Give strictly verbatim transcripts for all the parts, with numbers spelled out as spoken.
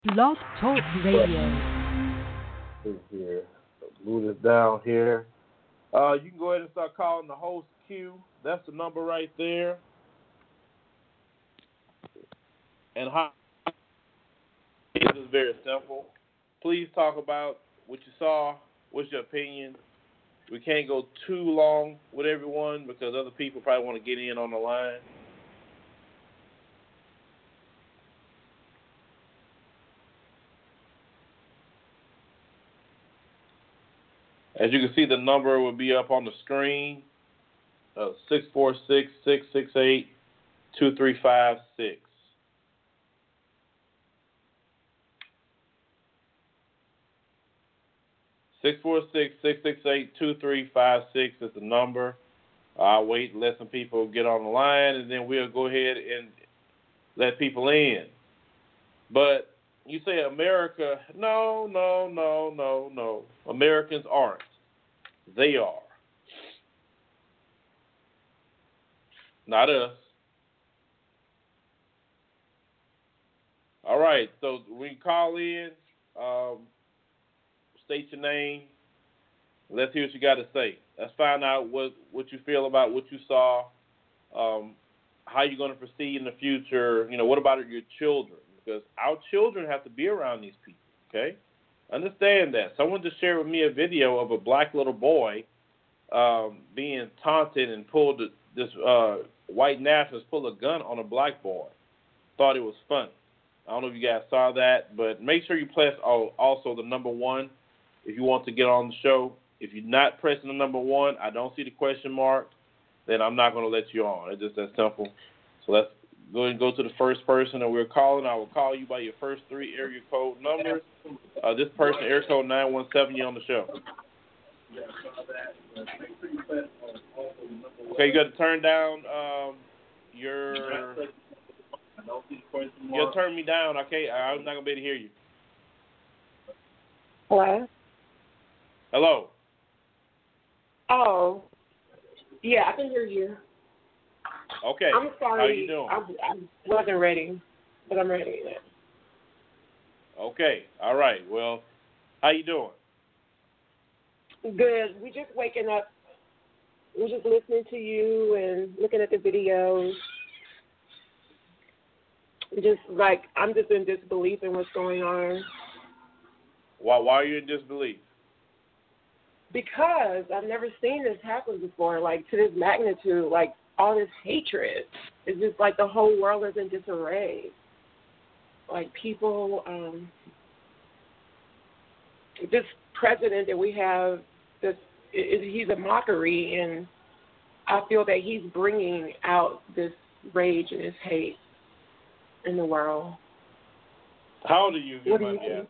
Blog Talk Radio. See here, move this down here. Uh, you can go ahead and start calling the host queue. That's the number right there. And how it is very simple. Please talk about what you saw. What's your opinion? We can't go too long with everyone because other people probably want to get in on the line. As you can see, the number will be up on the screen, uh, six four six, six six eight, two three five six. six four six, six six eight, two three five six is the number. I'll wait and let some people get on the line, and then we'll go ahead and let people in. But you say America, no, no, no, no, no. Americans aren't. They are. Not us. All right, so when you call in, um, state your name. Let's hear what you got to say. Let's find out what, what you feel about what you saw, um, how you're going to proceed in the future. You know, what about your children? Because our children have to be around these people, okay? Understand that. Someone just shared with me a video of a black little boy um, being taunted and pulled this uh, white nationalist pull a gun on a black boy. Thought it was funny. I don't know if you guys saw that, but make sure you press also the number one if you want to get on the show. If you're not pressing the number one, I don't see the question mark, then I'm not going to let you on. It's just that simple. So let's go ahead and go to the first person that we're calling. I will call you by your first three area code numbers. Uh, this person, area code nine one seven, you on the show. Okay, you got to turn down um, your... You got to turn me down, okay? I'm not going to be able to hear you. Hello? Hello. Oh, yeah, I can hear you. Okay. I'm sorry. How you doing? I, I wasn't ready, but I'm ready now. Okay. All right. Well, how you doing? Good. We just waking up. We're just listening to you and looking at the videos. Just like I'm just in disbelief in what's going on. Why? Why are you in disbelief? Because I've never seen this happen before, like to this magnitude, like all this hatred. It's just like the whole world is in disarray. Like people, um, this president that we have, this is, he's a mockery, and I feel that he's bringing out this rage and this hate in the world. How old are you? What do you think?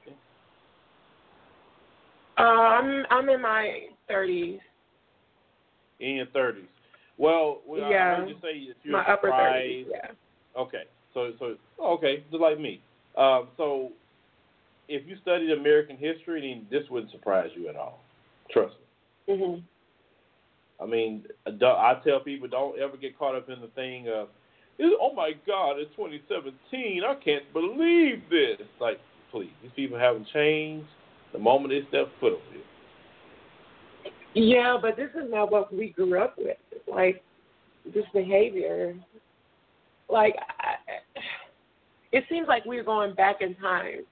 Uh, I'm I'm in my thirties. In your thirties. Well, well yeah. I heard you say that you're my upper surprised. thirties. Yeah. Okay, so so okay, just like me. Um, so if you studied American history, then this wouldn't surprise you at all. Trust me. Mhm. I mean, I tell people don't ever get caught up in the thing of, oh my God, it's twenty seventeen. I can't believe this. Like, please, these people haven't changed the moment they step foot over here. Yeah, but this is not what we grew up with. Like, this behavior. Like, I, it seems like we're going back in time.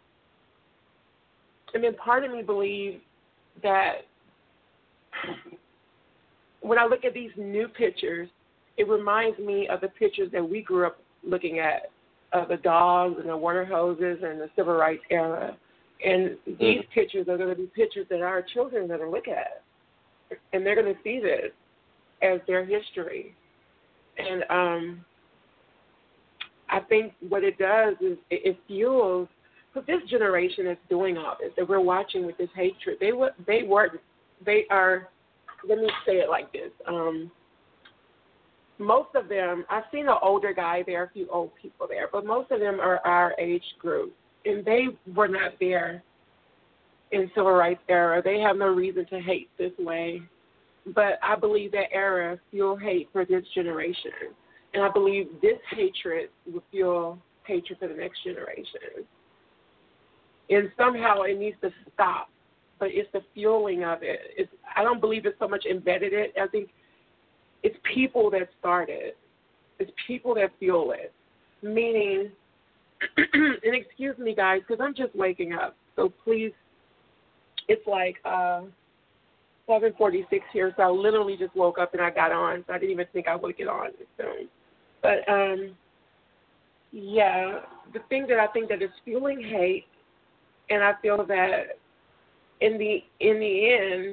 I mean, part of me believes that when I look at these new pictures, it reminds me of the pictures that we grew up looking at, of the dogs and the water hoses and the civil rights era. And these mm. pictures are going to be pictures that our children are going to look at. And they're going to see this as their history. And um, I think what it does is it, it fuels, because this generation is doing all this, that we're watching with this hatred. They, they, were, they are, let me say it like this. Um, most of them, I've seen an older guy there, a few old people there, but most of them are our age group. And they were not there in civil rights era. They have no reason to hate this way. But I believe that era fueled hate for this generation. And I believe this hatred will fuel hatred for the next generation. and somehow it needs to stop. But it's the fueling of it. It's, I don't believe it's so much embedded in it. I think it's people that start it. It's people that fuel it. Meaning, and excuse me, guys, because I'm just waking up. So please, it's like uh, seven forty-six here, so I literally just woke up and I got on. So I didn't even think I would get on this soon. But, um, yeah, the thing that I think that is fueling hate, and I feel that in the in the end,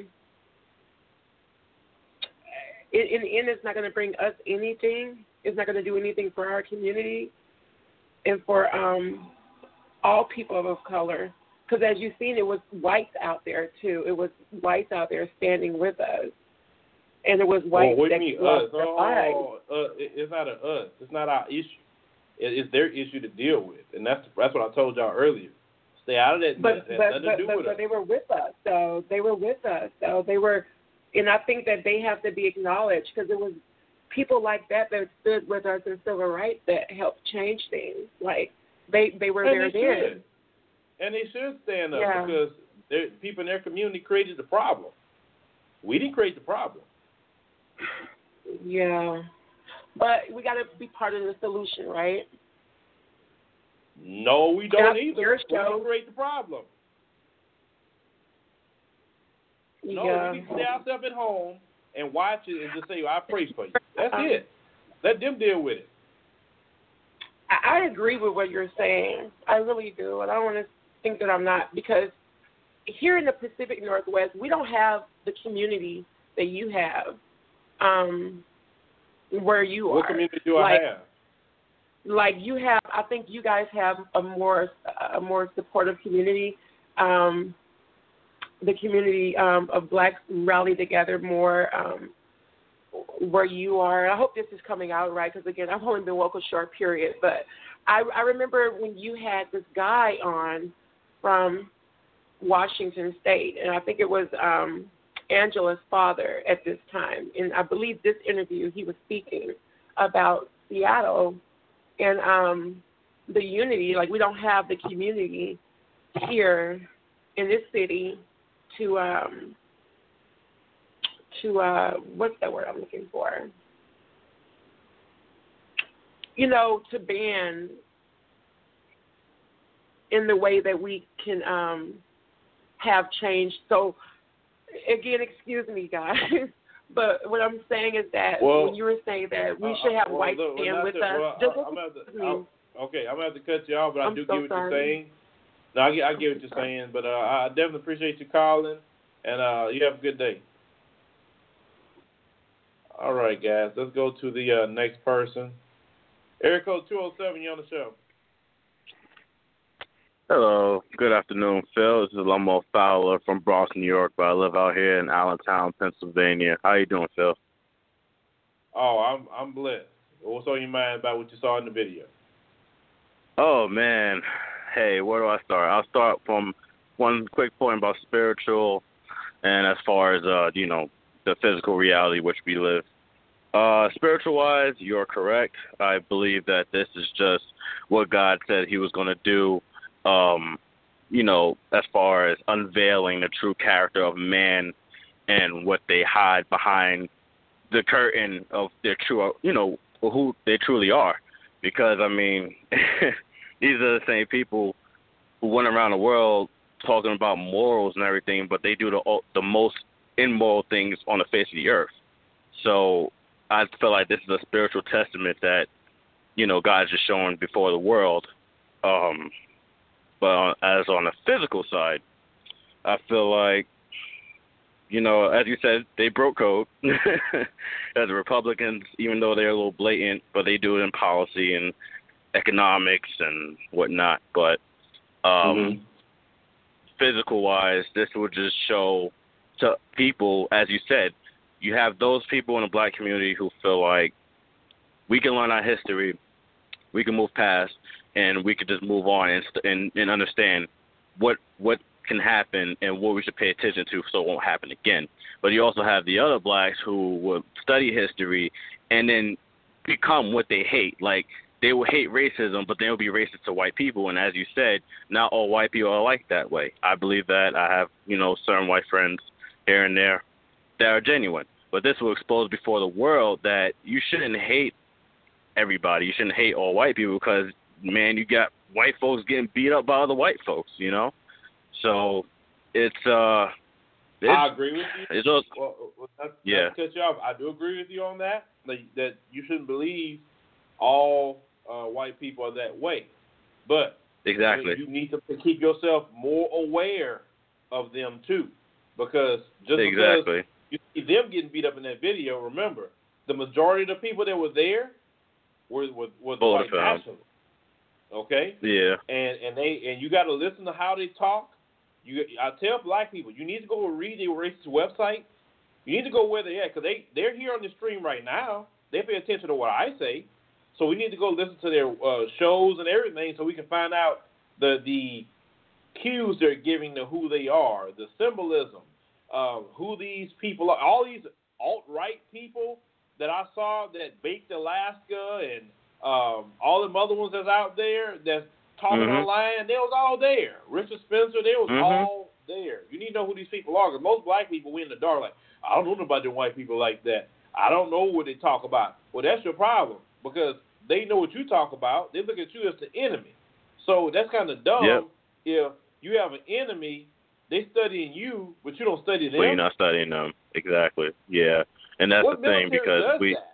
in, in the end, it's not going to bring us anything. It's not going to do anything for our community and for um, all people of color. Because as you've seen, it was whites out there, too. It was whites out there standing with us. And it was whites well, what that do you mean, lost us? their Oh, uh, it- it's not a us. It's not our issue. It, it's their issue to deal with. And that's that's what I told y'all earlier. Stay out of that. But, that but, nothing but, to do but, with but us. they were with us, so they were with us. So they were, and I think that they have to be acknowledged because it was people like that that stood with us in civil rights that helped change things. Like, they, they were And there they then. should. And they should stand up Yeah. because their- people in their community created the problem. We didn't create the problem. Yeah. But we got to be part of the solution, right? No, we don't That's either. your We show. didn't create the problem. No, yeah. we need to stay ourselves at home and watch it and just say, I pray for you. That's Um, it. Let them deal with it. I, I agree with what you're saying. I really do. And I don't want to think that I'm not, because here in the Pacific Northwest, we don't have the community that you have um, where you What are. community do like, I have? Like you have, I think you guys have a more a more supportive community. Um, the community um, of blacks rally together more um, where you are. I hope this is coming out right because, again, I've only been woke a short period. But I, I remember when you had this guy on from Washington State, and I think it was um, Angela's father at this time. And I believe this interview he was speaking about Seattle and um, the unity. Like, we don't have the community here in this city to um, to uh, what's that word I'm looking for? You know, to ban in the way that we can um, have change. So, again, excuse me, guys, but what I'm saying is that Well, when you were saying that we uh, should have well, whites look, stand well, with not us, to- well, just I- I'm gonna have to- excuse me. I'll- Okay, I'm going to have to cut you off, but I I'm do so get what sorry. you're saying. No, I get, I get what you're saying, but uh, I definitely appreciate you calling, and uh, you have a good day. All right, guys, let's go to the uh, next person. Area code two oh seven, you on the show. Hello, good afternoon, Phil. This is Lomo Fowler from Bronx, New York, but I live out here in Allentown, Pennsylvania. How you doing, Phil? Oh, I'm I'm blessed. What's on your mind about what you saw in the video? Oh, man. Hey, where do I start? I'll start from one quick point about spiritual and as far as, uh, you know, the physical reality which we live. Uh, spiritual-wise, you're correct. I believe that this is just what God said he was going to do, um, you know, as far as unveiling the true character of man and what they hide behind the curtain of their true, you know, who they truly are. Because, I mean, these are the same people who went around the world talking about morals and everything, but they do the the most immoral things on the face of the earth. So I feel like this is a spiritual testament that, you know, God's just showing before the world. Um, but on, as on the physical side, I feel like, you know, as you said, they broke code. As the Republicans, even though they're a little blatant, but they do it in policy and economics and whatnot. But um, Mm-hmm. physical-wise, this would just show to people, as you said, you have those people in the black community who feel like we can learn our history, we can move past, and we can just move on and and, and understand what what can happen and what we should pay attention to so it won't happen again. But you also have the other blacks who will study history and then become what they hate. Like, they will hate racism, but they'll be racist to white people. And as you said, not all white people are like that way. I believe that. I have, you know, certain white friends here and there that are genuine. But this will expose before the world that you shouldn't hate everybody. You shouldn't hate all white people because, man, you got white folks getting beat up by other white folks, you know? So it's, uh, it's, I agree with you. It's also, well, well, not, yeah. not to cut you off. I do agree with you on that, like, that you shouldn't believe all uh, white people are that way. But exactly. you need to keep yourself more aware of them, too. Because just exactly. because you see them getting beat up in that video, remember, the majority of the people that were there were, were, were the white nationalists. Okay? Yeah. And and they and you got to listen to how they talk. You, I tell black people, you need to go read their racist website. You need to go where they're at, because they, they're here on the stream right now. They pay attention to what I say. So we need to go listen to their uh, shows and everything so we can find out the the cues they're giving to who they are, the symbolism, uh, who these people are. All these alt-right people that I saw that baked Alaska and um, all the other ones that's out there that's talking mm-hmm. online, they was all there. Richard Spencer, they was mm-hmm. all there. You need to know who these people are, because most black people, we in the dark like, I don't know about them white people like that. I don't know what they talk about. Well, that's your problem, because they know what you talk about. They look at you as the enemy. So that's kind of dumb yep. if you have an enemy, they studying you, but you don't study them. Well, you're not studying them. Exactly. Yeah. And that's what the thing, because we that?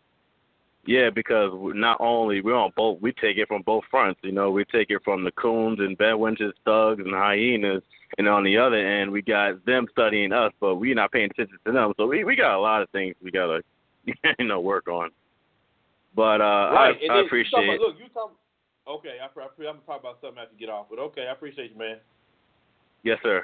Yeah, because not only we're on both, we take it from both fronts. You know, we take it from the coons and bedwenches, thugs and hyenas, and on the other end, we got them studying us, but we're not paying attention to them. So we, we got a lot of things we gotta, you know, work on. But uh, right. I, I appreciate. You about, look, you talk. Okay, I, I, I'm gonna talk about something after you get off, but okay, I appreciate you, man. Yes, sir.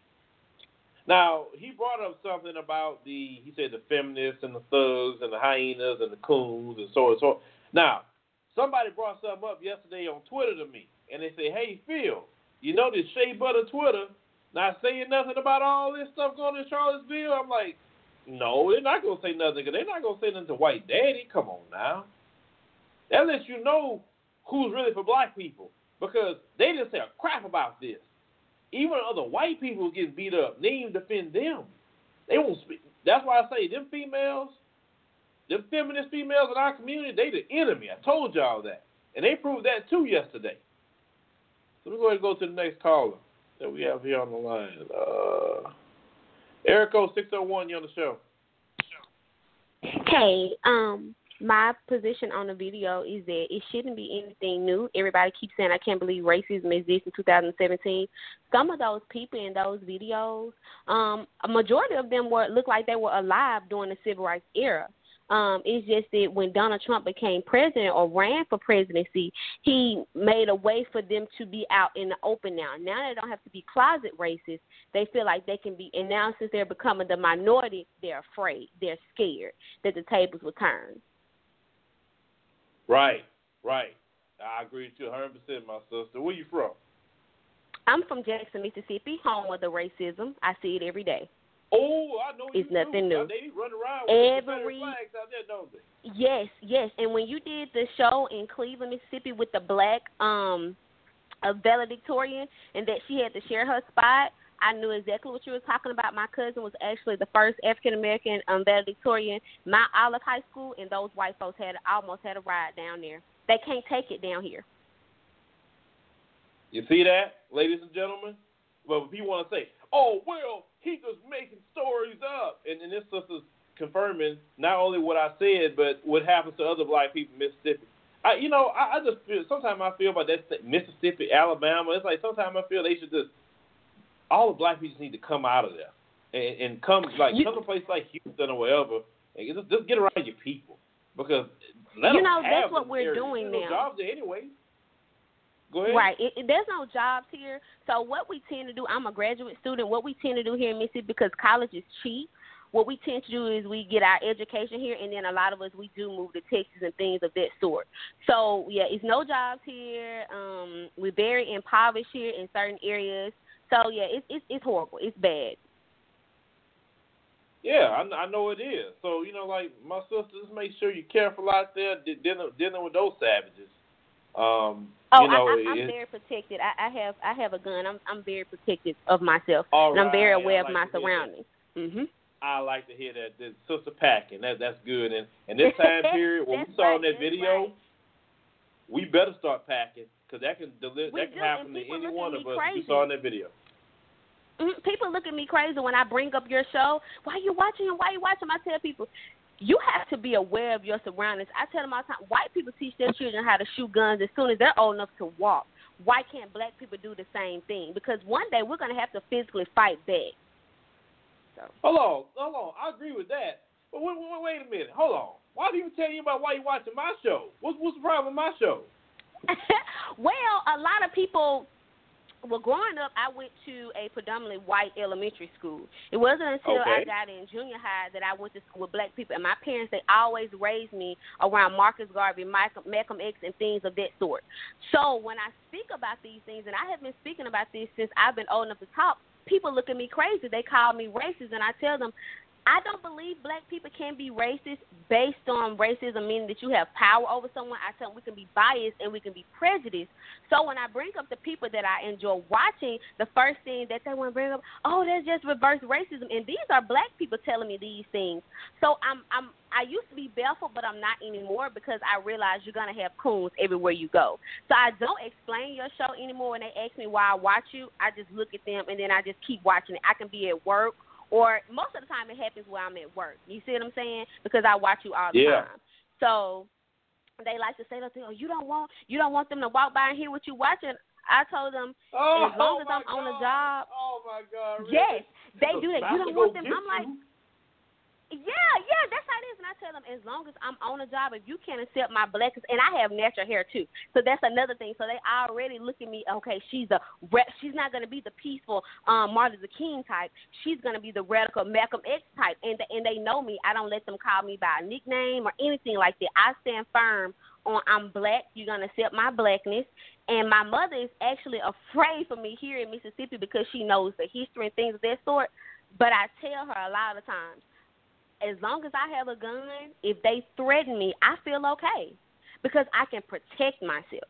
Now, he brought up something about the, he said the feminists and the thugs and the hyenas and the coons and so and so. Now, somebody brought something up yesterday on Twitter to me, and they said, hey, Phil, you know this Shea Butter Twitter not saying nothing about all this stuff going on in Charlottesville? I'm like, no, they're not going to say nothing, because they're not going to say nothing to White Daddy. Come on now. That lets you know who's really for black people, because they didn't say a crap about this. Even other white people getting beat up, they even defend them. They won't speak. That's why I say them females, them feminist females in our community, they the enemy. I told y'all that. And they proved that too yesterday. So we're going to go to the next caller that we have here on the line. Uh, Erico six oh one, you on the show. Hey, um, my position on the video is that it shouldn't be anything new. Everybody keeps saying, I can't believe racism exists in two thousand seventeen. Some of those people in those videos, um, a majority of them were looked like they were alive during the civil rights era. Um, it's just that when Donald Trump became president or ran for presidency, he made a way for them to be out in the open now. Now they don't have to be closet racist. They feel like they can be, and now since they're becoming the minority, they're afraid. They're scared that the tables will turn. Right, right. I agree with you one hundred percent, my sister. Where you from? I'm from Jackson, Mississippi, home of the racism. I see it every day. Oh, I know you It's nothing too. new. They run around with Every, flags out there, don't they? Yes, yes. And when you did the show in Cleveland, Mississippi with the black um, uh, valedictorian and that she had to share her spot, I knew exactly what you were talking about. My cousin was actually the first African-American um, valedictorian, Mount Olive High School, and those white folks had almost had a ride down there. They can't take it down here. You see that, ladies and gentlemen? Well, if you want to say, oh, well, he just making stories up. And, and this sister's confirming not only what I said, but what happens to other black people in Mississippi. I, you know, I, I just feel, sometimes I feel about that state, Mississippi, Alabama. It's like sometimes I feel they should just, all the black people need to come out of there and, and come, like, you, come to a place like Houston or wherever, and just, just get around your people. Because let you them know, have that's what we're areas. doing There's now. no jobs there anyway. Go ahead. Right. It, it, there's no jobs here. So what we tend to do, I'm a graduate student, what we tend to do here in Mississippi, because college is cheap, what we tend to do is we get our education here, and then a lot of us, we do move to Texas and things of that sort. So, yeah, it's no jobs here. Um, we're very impoverished here in certain areas. So, yeah, it's, it's, it's horrible. It's bad. Yeah, I, I know it is. So, you know, like my sister, just make sure you're careful out there de- dealing, dealing with those savages. Um, Oh, you know, I, I, I'm it, very protected. I, I have I have a gun. I'm I'm very protective of myself, all and I'm very right, aware I of like my to hear that. surroundings. Mhm. I like to hear that. The sister packing. That that's good. And and this time period, what we That's saw right, in that that's video, right. we better start packing because that can deli- We that can do, happen and to people any look one at of me us. crazy. We saw in that video. Mhm. People look at me crazy when I bring up your show. Why you watching him? Why you watching him? I tell people, you have to be aware of your surroundings. I tell them all the time, white people teach their children how to shoot guns as soon as they're old enough to walk. Why can't black people do the same thing? Because one day we're going to have to physically fight back. So. Hold on, hold on. I agree with that. But wait, wait, wait a minute. Hold on. Why do you tell you about why you watching my show? What's what's the problem with my show? Well, a lot of people. Well, growing up, I went to a predominantly white elementary school. It wasn't until Okay. I got in junior high that I went to school with black people. And my parents, they always raised me around Marcus Garvey, Malcolm, Malcolm X, and things of that sort. So when I speak about these things, and I have been speaking about this since I've been old enough to talk, people look at me crazy. They call me racist, and I tell them, I don't believe black people can be racist based on racism, meaning that you have power over someone. I tell them we can be biased and we can be prejudiced. So when I bring up the people that I enjoy watching, the first thing that they want to bring up, oh, that's just reverse racism. And these are black people telling me these things. So I'm, I'm, I used to be baffled, but I'm not anymore because I realize you're going to have coons everywhere you go. So I don't explain your show anymore when they ask me why I watch you. I just look at them and then I just keep watching it. I can be at work. Or most of the time it happens while I'm at work. You see what I'm saying? Because I watch you all the Yeah. time. So they like to say, oh, you don't want you don't want them to walk by and hear what you're watching. I told them, oh, as long as my I'm on God. a job. Oh, my God. Really? Yes, they So do that. You I'm don't gonna want them. get I'm like, you. yeah, yeah, that's how it is. And I tell them, as long as I'm on a job, if you can't accept my blackness, and I have natural hair too, so that's another thing. So they already look at me, okay, she's a rep, she's not going to be the peaceful um, Martin Luther King type. She's going to be the radical Malcolm X type, and the, and they know me. I don't let them call me by a nickname or anything like that. I stand firm on I'm black. You're going to accept my blackness. And my mother is actually afraid for me here in Mississippi because she knows the history and things of that sort. But I tell her a lot of times, as long as I have a gun, if they threaten me, I feel okay because I can protect myself.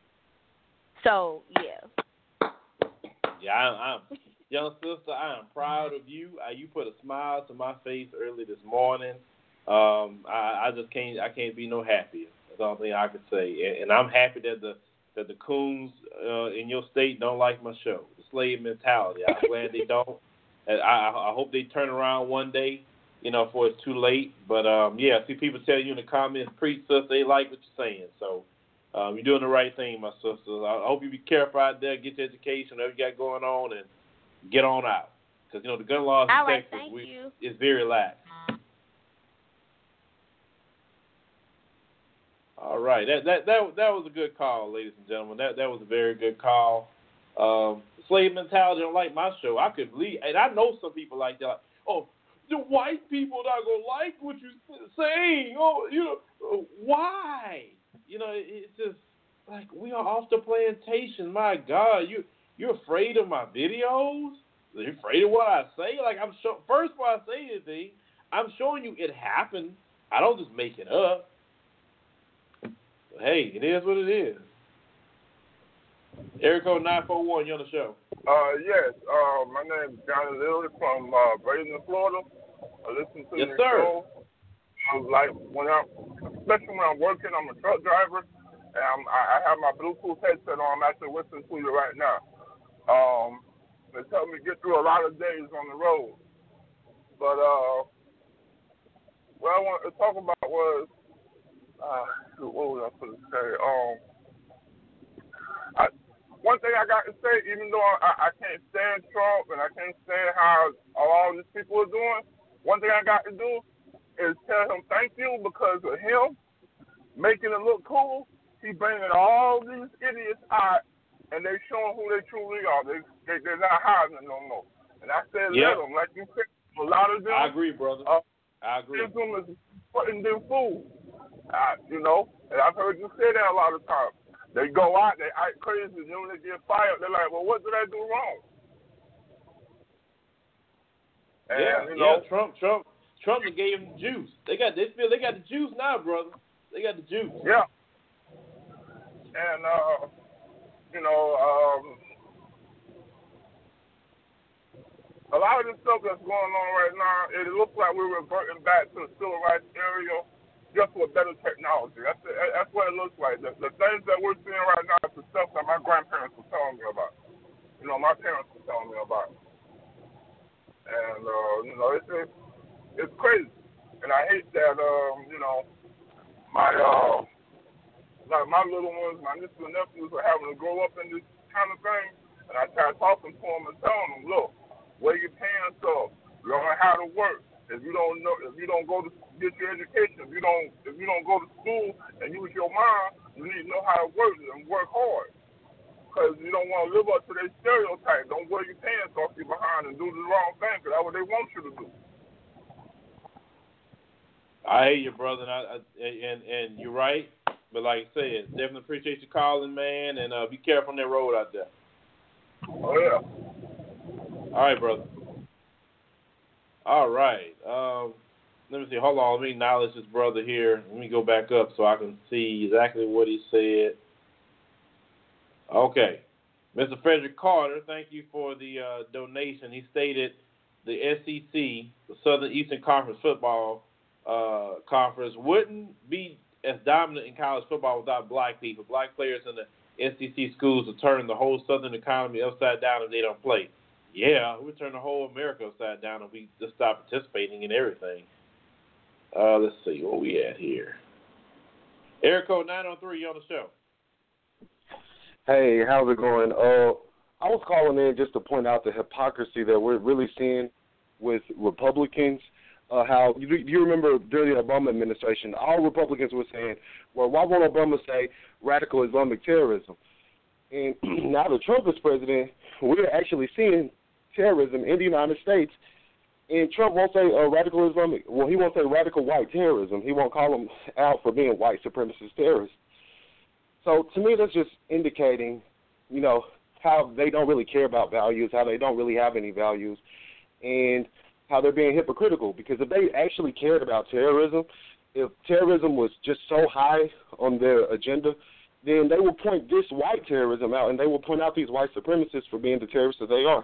So, yeah. Yeah, I, I'm, young sister, I am proud of you. Uh, you put a smile to my face early this morning. Um, I, I just can't, I can't be no happier. That's the only thing I can say. And, and I'm happy that the that the coons uh, in your state don't like my show. The slave mentality. I'm glad they don't. And I, I hope they turn around one day. You know, before it's too late. But, um, yeah, I see people tell you in the comments, preach, sister, they like what you're saying. So um, you're doing the right thing, my sister. I hope you be careful out there, get your education, whatever you got going on, and get on out. Because, you know, the gun laws in All right, Texas thank we, you. is very lax. All right. That, that that that was a good call, ladies and gentlemen. That that was a very good call. Um, slave mentality don't like my show. I could believe, and I know some people like that. Like, oh, the white people not gonna like what you're saying. Oh, you know why? You know, it's just like we are off the plantation. My God, you you're afraid of my videos? You're afraid of what I say? Like I'm show, first before I say anything, I'm showing you it happened. I don't just make it up. But hey, it is what it is. Erico nine four one, you're on the show. Uh, yes. Uh, my name is Johnny Lilly from uh, Bradenton, Florida. I listen to Yes, your sir. show. I like when I'm, especially when I'm working. I'm a truck driver, and I'm, I, I have my Bluetooth headset on. I'm actually listening to you right now. Um, it's helped me get through a lot of days on the road. But uh, what I wanted to talk about was, uh, what was I supposed to say? Um, I, one thing I got to say, even though I, I can't stand Trump and I can't stand how all these people are doing, one thing I got to do is tell him thank you because of him making it look cool. He bringing all these idiots out, and they showing who they truly are. They, they they're not hiding it no more. And I said, Yep. let them, like you said, a lot of them. I agree, brother. Uh, I agree. them is putting them food. Uh, you know, and I've heard you say that a lot of times. They go out, they act crazy, and then when they get fired, they're like, well, what did I do wrong? And, yeah, you know, yeah. Trump, Trump, Trump gave them the juice. They got, they feel they got the juice now, brother. They got the juice. Yeah. And, uh, you know, um, a lot of this stuff that's going on right now, it looks like we're reverting back to the civil rights area just with better technology. That's the, that's what it looks like. The, the things that we're seeing right now is the stuff that my grandparents were telling me about. You know, my parents were telling me about. And, uh, you know, it's, it's, it's crazy. And I hate that, um, you know, my, uh, like my little ones, my nieces and nephews are having to grow up in this kind of thing. And I try talking to them and telling them, look, wear your pants up, learn how to work. If you don't know, if you don't go to get your education, if you don't, if you don't go to school and use your mind, you need to know how to work and work hard. Because you don't want to live up to their stereotype. Don't wear your pants off your behind and do the wrong thing, because that's what they want you to do. I hear you, brother, and, I, I, and and you're right. But like I said, definitely appreciate you calling, man, and uh, be careful on that road out there. Oh yeah. All right, brother. All right. Um, let me see. Hold on. Let me acknowledge this brother here. Let me go back up so I can see exactly what he said. Okay. Mister Frederick Carter, thank you for the uh, donation. He stated the S E C, the Southern Eastern Conference Football uh, Conference, wouldn't be as dominant in college football without black people. Black players in the S E C schools will turn the whole Southern economy upside down if they don't play. Yeah, we turn the whole America upside down if we just stop participating in everything. Uh, let's see, what we at here. Area code nine oh three, you on the show. Hey, how's it going? Uh, I was calling in just to point out the hypocrisy that we're really seeing with Republicans. Uh, how you, you remember during the Obama administration, all Republicans were saying, well, why won't Obama say radical Islamic terrorism? And now that Trump is president, we're actually seeing terrorism in the United States, and Trump won't say uh, radical Islamic. Well, he won't say radical white terrorism. He won't call them out for being white supremacist terrorists. So to me, that's just indicating, you know, how they don't really care about values, how they don't really have any values, and how they're being hypocritical. Because if they actually cared about terrorism, if terrorism was just so high on their agenda, then they will point this white terrorism out, and they will point out these white supremacists for being the terrorists that they are.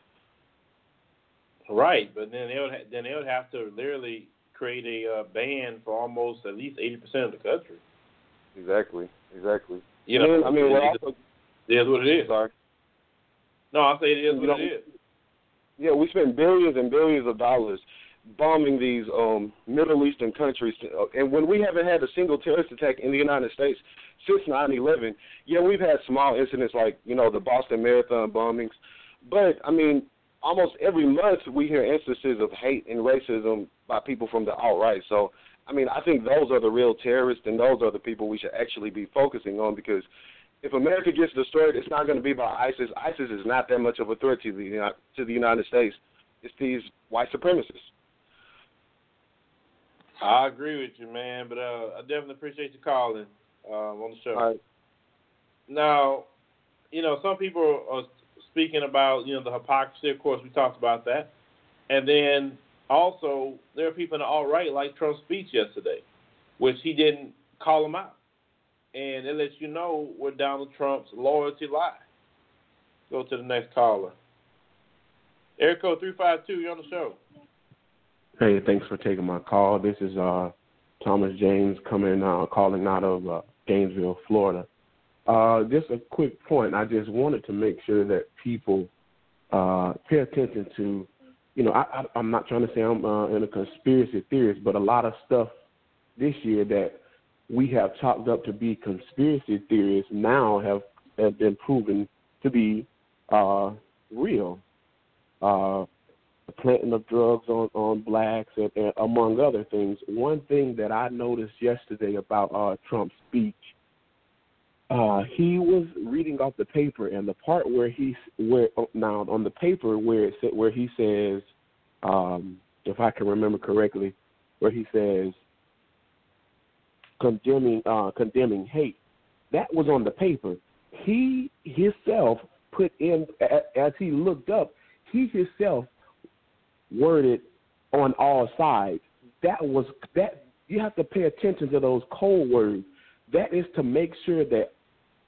Right, but then they would ha- then they would have to literally create a uh, ban for almost at least eighty percent of the country. Exactly, exactly. You know, and, I mean, well, it, it is what it is. Sorry. No, I say it is you what know, it is. Yeah, we spend billions and billions of dollars bombing these um, Middle Eastern countries, and when we haven't had a single terrorist attack in the United States since nine eleven, yeah, we've had small incidents like, you know, the Boston Marathon bombings, but, I mean, almost every month we hear instances of hate and racism by people from the alt-right. So, I mean, I think those are the real terrorists, and those are the people we should actually be focusing on, because if America gets destroyed, it's not going to be by ISIS. ISIS is not that much of a threat to the, to the United States. It's these white supremacists. I agree with you, man, but uh, I definitely appreciate you calling uh, on the show. All right. Now, you know, some people are speaking about, you know, the hypocrisy. Of course, we talked about that. And then also there are people in the alt-right like Trump's speech yesterday, which he didn't call them out. And it lets you know where Donald Trump's loyalty lies. Go to the next caller. Area code three five two, you're on the show. Hey, thanks for taking my call. This is uh, Thomas James coming, uh, calling out of uh, Gainesville, Florida. Uh, just a quick point. I just wanted to make sure that people uh, pay attention to, you know, I, I, I'm not trying to say I'm uh, in a conspiracy theorist, but a lot of stuff this year that we have chalked up to be conspiracy theories now have, have been proven to be uh, real. Uh, the planting of drugs on, on blacks, and, and among other things. One thing that I noticed yesterday about uh, Trump's speech, uh, he was reading off the paper, and the part where he where now on the paper where it said, where he says, um, if I can remember correctly, where he says condemning uh, condemning hate, that was on the paper. He himself put in, as he looked up, he himself worded on all sides. That was that you have to pay attention to those code words. That is to make sure that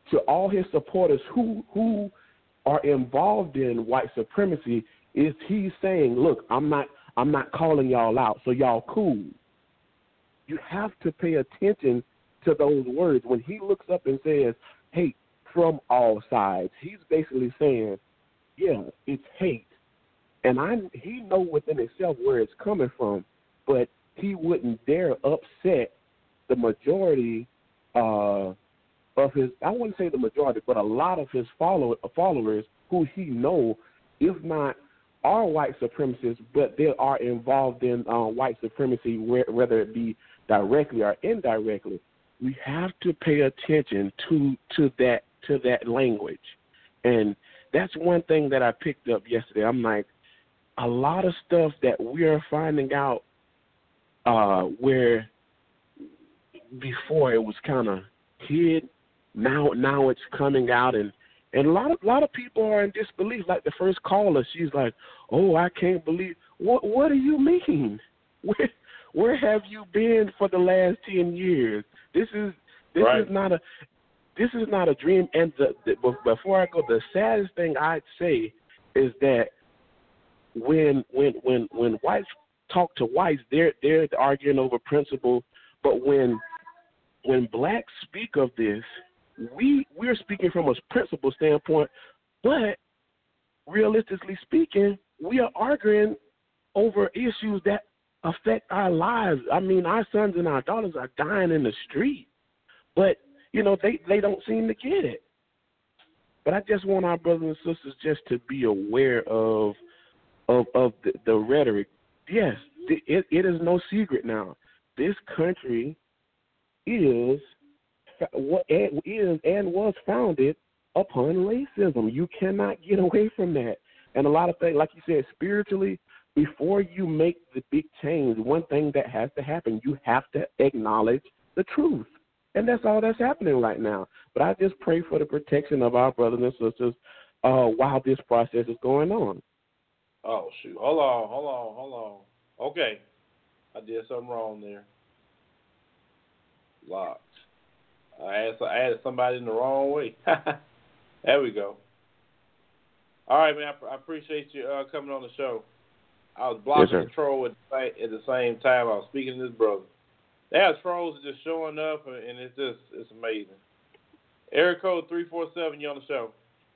to all his supporters who who are involved in white supremacy is he's saying, look, I'm not I'm not calling y'all out, so y'all cool. You have to pay attention to those words. When he looks up and says hate from all sides, he's basically saying, yeah, it's hate. And I he know within himself where it's coming from, but he wouldn't dare upset the majority uh, of his, I wouldn't say the majority, but a lot of his follow, followers who he know, if not are white supremacists, but they are involved in uh, white supremacy, whether it be directly or indirectly. We have to pay attention to to that to that language. And that's one thing that I picked up yesterday. I'm like, a lot of stuff that we are finding out uh, where before it was kind of hid, now now it's coming out, and, and a lot of a lot of people are in disbelief. Like the first caller, she's like, "Oh, I can't believe." What What do you mean? Where Where have you been for the last ten years? This is this right. is not a this is not a dream. And the, the, before I go, the saddest thing I'd say is that when when when when whites talk to whites, they're they're arguing over principle. But when when blacks speak of this, we we're speaking from a principle standpoint. But realistically speaking, we are arguing over issues that affect our lives. I mean, our sons and our daughters are dying in the street, but you know they they don't seem to get it. But I just want our brothers and sisters just to be aware of of of the, the rhetoric. Yes, it, it is no secret now. This country is what is and was founded upon racism. You cannot get away from that. And a lot of things, like you said, spiritually, before you make the big change, one thing that has to happen, you have to acknowledge the truth. And that's all that's happening right now. But I just pray for the protection of our brothers and sisters uh, while this process is going on. Oh, shoot. Hold on, hold on, hold on. Okay. I did something wrong there. Locked. I added, I added somebody in the wrong way. There we go. All right, man. I, I appreciate you uh, coming on the show. I was blocking yes, the troll at the, at the same time I was speaking to this brother. They have trolls just showing up, and it's just it's amazing. Area code three four seven, you on the show.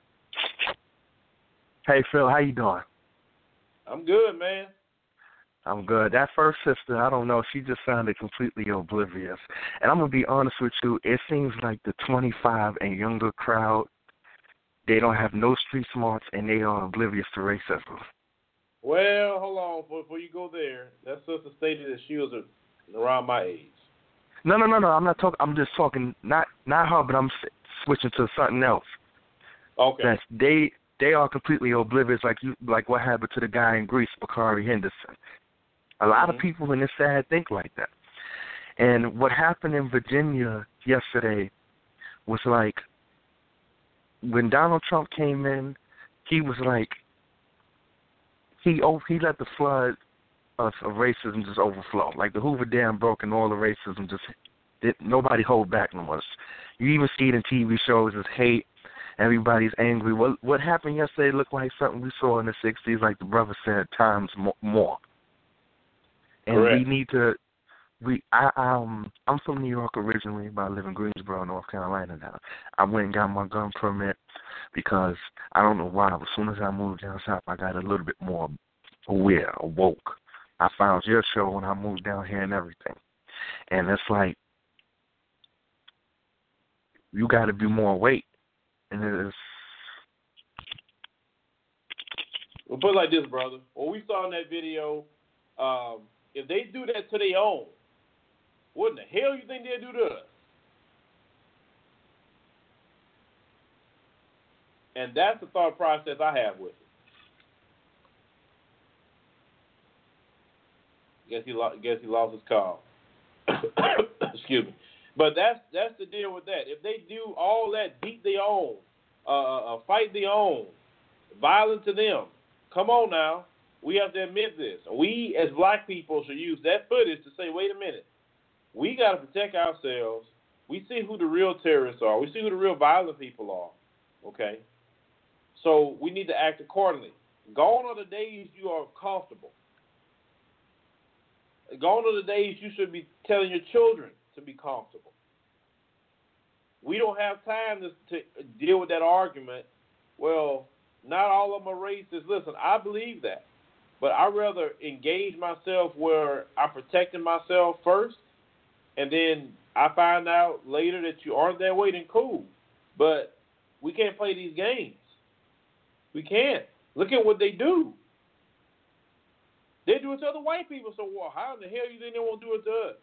Hey, Phil, how you doing? I'm good, man. I'm good. That first sister, I don't know, she just sounded completely oblivious. And I'm going to be honest with you, it seems like the twenty-five and younger crowd, they don't have no street smarts, and they are oblivious to racism. Well, hold on. Before, before you go there, that sister stated that she was a, around my age. No, no, no, no. I'm not talking. I'm just talking, not not her, but I'm s- switching to something else. Okay. That's, they they are completely oblivious, like you, like what happened to the guy in Greece, Bakari Henderson. A lot mm-hmm. of people in this side think like that. And what happened in Virginia yesterday was like, when Donald Trump came in, he was like, he oh, he let the flood of, of racism just overflow. Like the Hoover Dam broke and all the racism just, it, nobody hold back no more. You even see it in T V shows as hate. Everybody's angry. What what happened yesterday looked like something we saw in the sixties, like the brother said, times more. And Correct. we need to, we I um I'm from New York originally, but I live in Greensboro, North Carolina now. I went and got my gun permit because I don't know why, but as soon as I moved down south, I got a little bit more aware, awoke. I found your show when I moved down here and everything. And it's like, you got to be more awake. And it is. We'll put it like this, brother. What we saw in that video, um, if they do that to their own, what in the hell you think they'll do to us? And that's the thought process I have with it. Guess he lost. Guess he lost his call. Excuse me. But that's that's the deal with that. If they do all that, beat their own, uh, uh, fight their own, violent to them. Come on now. We have to admit this. We, as black people, should use that footage to say, wait a minute. We got to protect ourselves We see who the real terrorists are. We see who the real violent people are. Okay? So we need to act accordingly. Gone are the days you are comfortable. Gone are the days you should be telling your children to be comfortable. We don't have time to, to deal with that argument. Well, not all of them are racist. Listen, I believe that. But I'd rather engage myself where I'm protecting myself first, and then I find out later that you aren't that way, then cool. But we can't play these games. We can't. Look at what they do. They do it to other white people, so well, how in the hell you think they won't do it to us?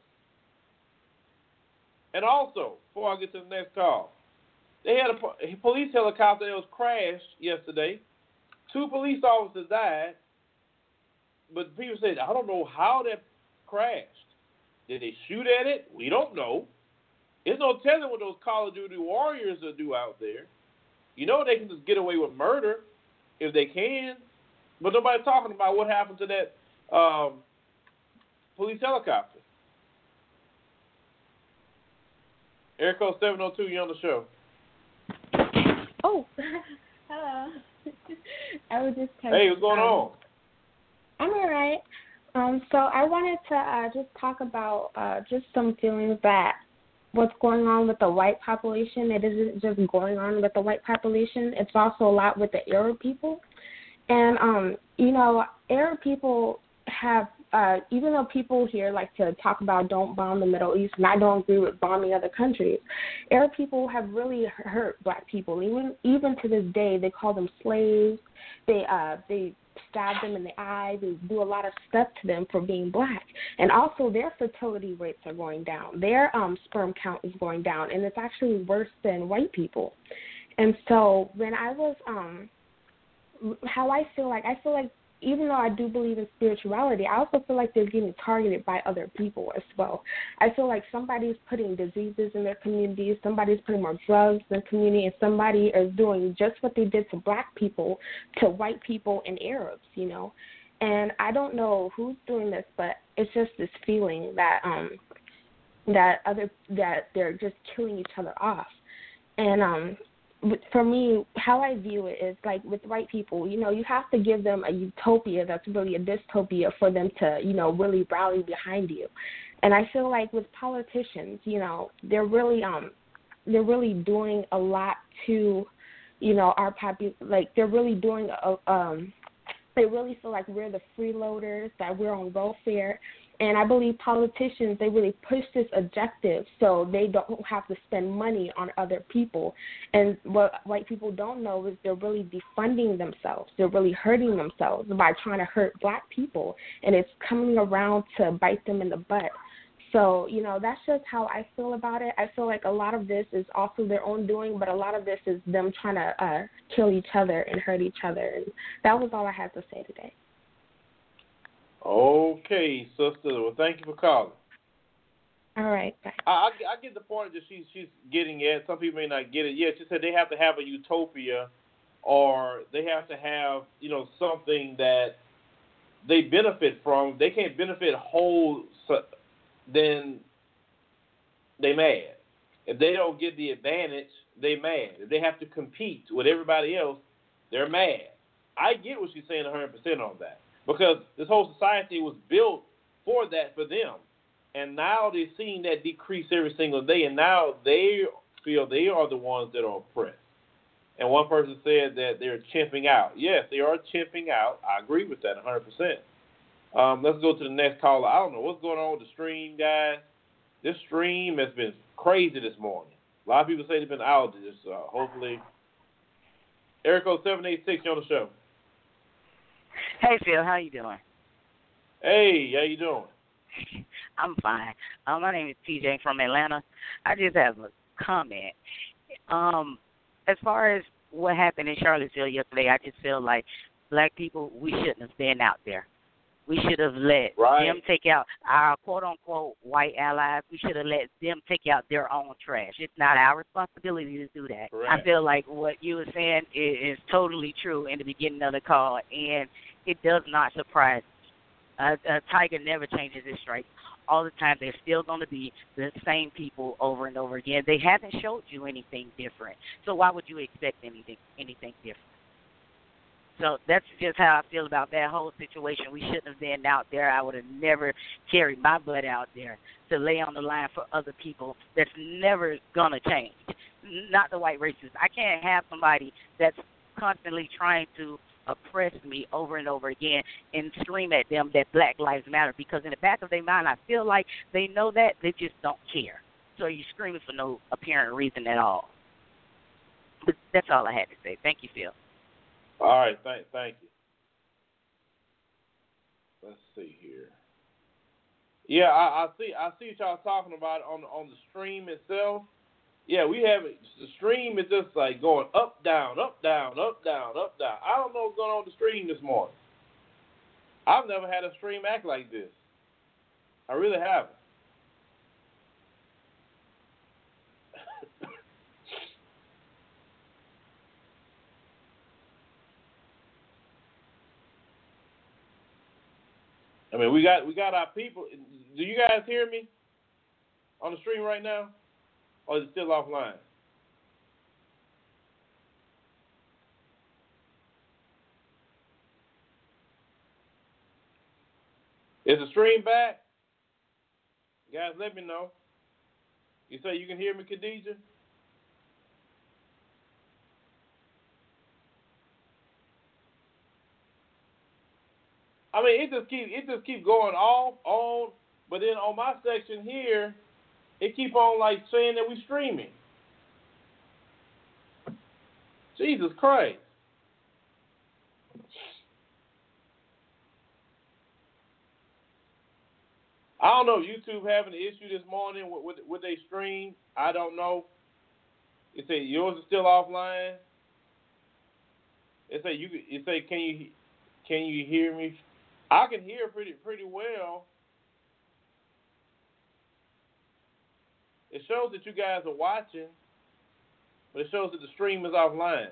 And also, before I get to the next call, they had a police helicopter that was crashed yesterday. Two police officers died, but people said, I don't know how that crashed. Did they shoot at it? We don't know. There's no telling what those Call of Duty warriors will do out there. You know they can just get away with murder if they can, but nobody's talking about what happened to that um, police helicopter. Air Code seven oh two, you're on the show. Oh, hello. I was just Hey, what's going um, on? I'm all right. Um, so I wanted to uh, just talk about uh, just some feelings that what's going on with the white population. It isn't just going on with the white population. It's also a lot with the Arab people. And, um, you know, Arab people have, uh, even though people here like to talk about don't bomb the Middle East, and I don't agree with bombing other countries, Arab people have really hurt black people. Even even to this day, they call them slaves. They uh, they stab them in the eye. They do a lot of stuff to them for being black. And also their fertility rates are going down. Their um, sperm count is going down, and it's actually worse than white people. And so when I was, um, how I feel like, I feel like even though I do believe in spirituality, I also feel like they're getting targeted by other people as well. I feel like somebody's putting diseases in their communities, somebody's putting more drugs in the community, and somebody is doing just what they did to black people, to white people and Arabs, you know. And I don't know who's doing this, but it's just this feeling that um that other that they're just killing each other off. And um for me, how I view it is like with white people, you know, you have to give them a utopia that's really a dystopia for them to, you know, really rally behind you. And I feel like with politicians, you know, they're really um they're really doing a lot to, you know, our popu- like they're really doing a, um they really feel like we're the freeloaders, that we're on welfare. And I believe politicians, they really push this objective so they don't have to spend money on other people. And what white people don't know is they're really defunding themselves. They're really hurting themselves by trying to hurt black people. And it's coming around to bite them in the butt. So, you know, that's just how I feel about it. I feel like a lot of this is also their own doing, but a lot of this is them trying to uh, kill each other and hurt each other. And that was all I had to say today. Okay, sister. Well, thank you for calling. All right. Bye. I, I, I get the point that she's she's getting at. Some people may not get it. Yeah, she said they have to have a utopia, or they have to have, you know, something that they benefit from. They can't benefit whole, then they mad. If they don't get the advantage, they mad. If they have to compete with everybody else, they're mad. I get what she's saying one hundred percent on that. Because this whole society was built for that, for them. And now they're seeing that decrease every single day, and now they feel they are the ones that are oppressed. And one person said that they're chimping out. Yes, they are chimping out. I agree with that one hundred percent. Um, let's go to the next caller. I don't know what's going on with the stream, guys. This stream has been crazy this morning. A lot of people say there's been outages. Uh, hopefully. Area code seven eight six, you're on the show. Hey, Phil, how you doing? Hey, how you doing? I'm fine. Uh, my name is T J from Atlanta. I just have a comment. Um, as far as what happened in Charlottesville yesterday, I just feel like black people, we shouldn't have been out there. We should have let right. them take out our quote-unquote white allies. We should have let them take out their own trash. It's not our responsibility to do that. Correct. I feel like what you were saying is, is totally true in the beginning of the call, and it does not surprise me. A, a tiger never changes its stripes. all the time. They're still going to be the same people over and over again. They haven't showed you anything different. So why would you expect anything anything different? So that's just how I feel about that whole situation. We shouldn't have been out there. I would have never carried my butt out there to lay on the line for other people. That's never going to change. Not the white racists. I can't have somebody that's constantly trying to oppress me over and over again and scream at them that Black Lives Matter, because in the back of their mind I feel like they know that, they just don't care. So you're screaming for no apparent reason at all. But that's all I had to say. Thank you, Phil. All right, thank thank you. Let's see here. Yeah, I, I see I see what y'all talking about on on the stream itself. Yeah, we have it. The stream is just like going up, down, up, down, up, down, up, down. I don't know what's going on the stream this morning. I've never had a stream act like this. I really haven't. I mean, we got we got our people. Do you guys hear me on the stream right now? Or is it still offline? Is the stream back? Guys, let me know. You say you can hear me, Khadijah? I mean, it just keep it just keep going off, on, but then on my section here, it keep on like saying that we streaming. Jesus Christ. I don't know if YouTube having an issue this morning with, with, with their stream. I don't know. It say yours is still offline. It say you. It say can you can you hear me? I can hear pretty pretty well. It shows that you guys are watching, but it shows that the stream is offline.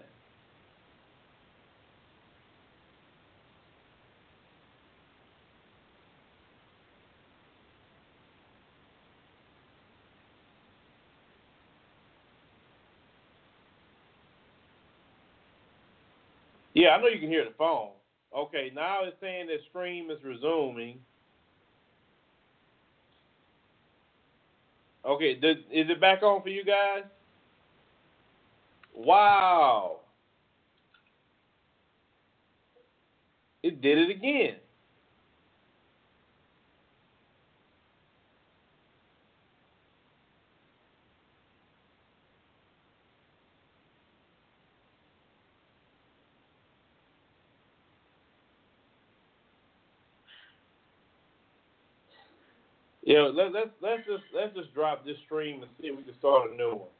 Yeah, I know you can hear the phone. Okay, now it's saying that stream is resuming. Okay, does, is it back on for you guys? Wow. It did it again. Yeah, let, let's let's just let's just drop this stream and see if we can start a new one.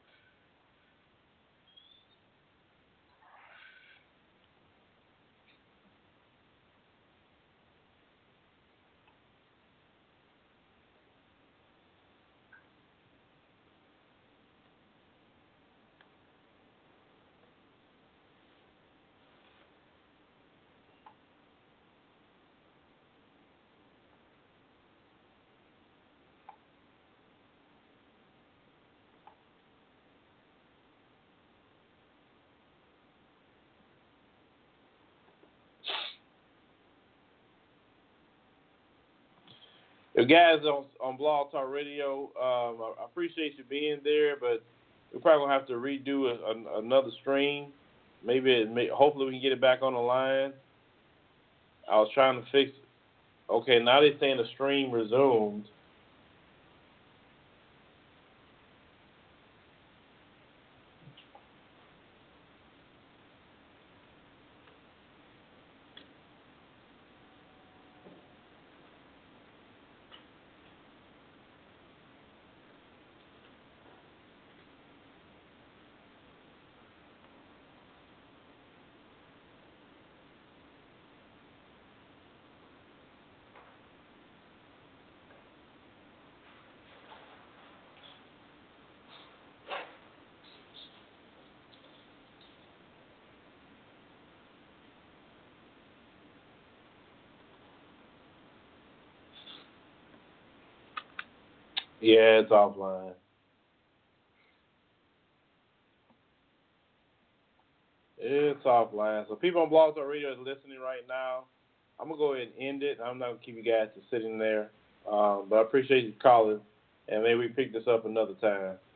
The guys on on Blog Talk Radio, um, I appreciate you being there, but we're probably gonna have to redo a, a, another stream. Maybe, it may, hopefully, we can get it back on the line. I was trying to fix. Okay, now they're saying the stream resumed. Yeah, it's offline. It's offline. So people on Blog Talk Radio is listening right now. I'm going to go ahead and end it. I'm not going to keep you guys just sitting there. Um, but I appreciate you calling, and maybe we pick this up another time.